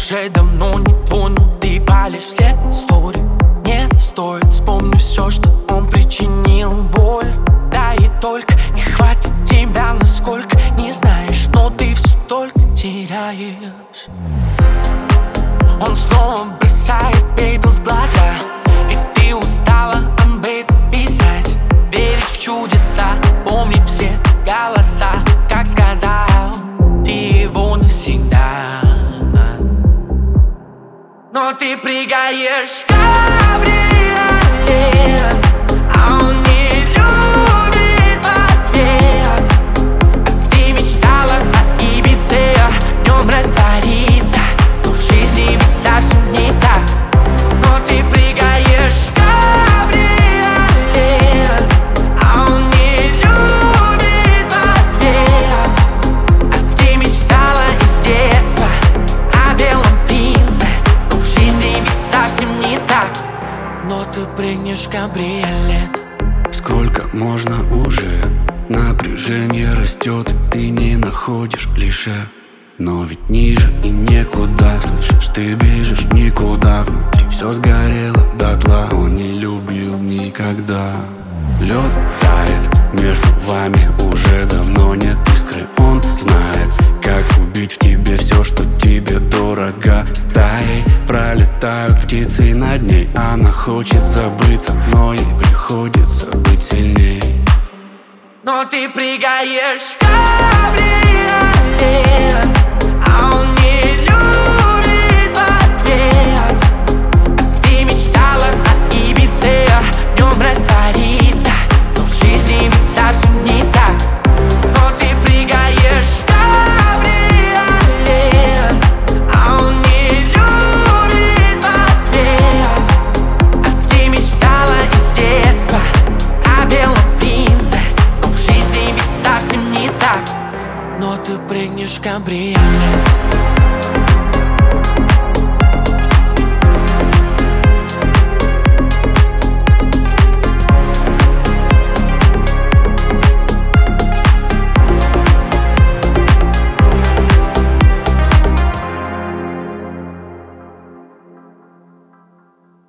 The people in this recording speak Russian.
уже давно не твой, но ты палишь все истории. Не стоит, вспомни все, что он причинил боль. Да и только, и хватит тебя насколько не знаешь, но ты все только теряешь. Он снова бросает пепел в глаза, и ты устала об этом писать. Верить в чудеса, помнить все голоса, как сказал ты его навсегда. Но ты прыгаешь в кабриолет, а он не любит в ответ. Ты мечтала о Ибице, в нем раствориться, но в жизни ведь совсем не так. Но ты прыгаешь в кабриолет, а он не любит в ответ. А ты мечтала из детства о белом принце, но в жизни ведь совсем не так. Но ты прыгнешь в кабриолет. Сколько можно уже? Напряжение растет, ты не находишь клише. Но ведь ниже и некуда, слышишь, ты бежишь никуда. Внутри все сгорело дотла, он не любил никогда. Лед тает, между вами уже давно нет искры. Он знает, как убить в тебе все, что тебе дорого. Стаей пролетают птицы над ней. Она хочет забыться, но ей приходится быть сильней. Но ты прыгаешь в кабриолет, а он не любит в ответ. Ты мечтала о Ибице, в нем раствориться, но в жизни ведь совсем не так. Но ты прыгаешь в кабриолет, а он не любит в ответ. А ты мечтала из детства о белом принце, но в жизни ведь совсем не так. Но ты прыгнешь в кабриолет.